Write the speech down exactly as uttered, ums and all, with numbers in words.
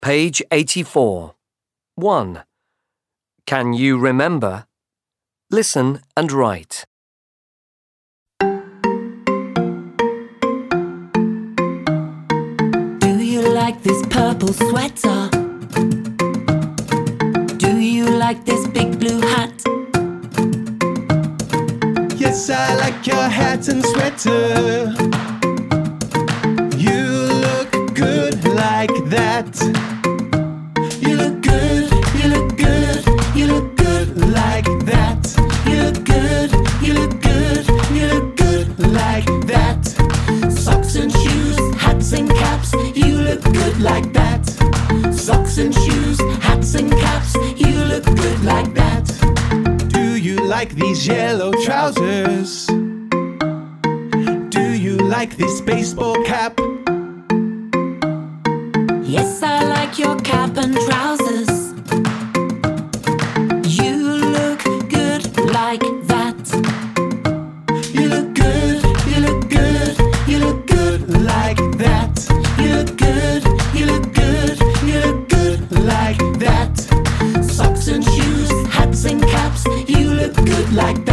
Page eighty-four. one. Can you remember? Listen and write. Do you like this purple sweater? Do you like this big blue hat? Yes, I like your hat and sweater. You look good like that. You look good, you look good, you look good like that. You look good, you look good, you look good like that. Socks and shoes, hats and caps, you look good like that. Socks and shoes, hats and caps, you look good like that. Do you like these yellow trousers? Do you like this baseball cap? Yes, I like your cap and trousers. You look good like that. You look good, you look good, you look good like that. You look good, you look good, you look good like that. Socks and shoes, hats and caps, you look good like that.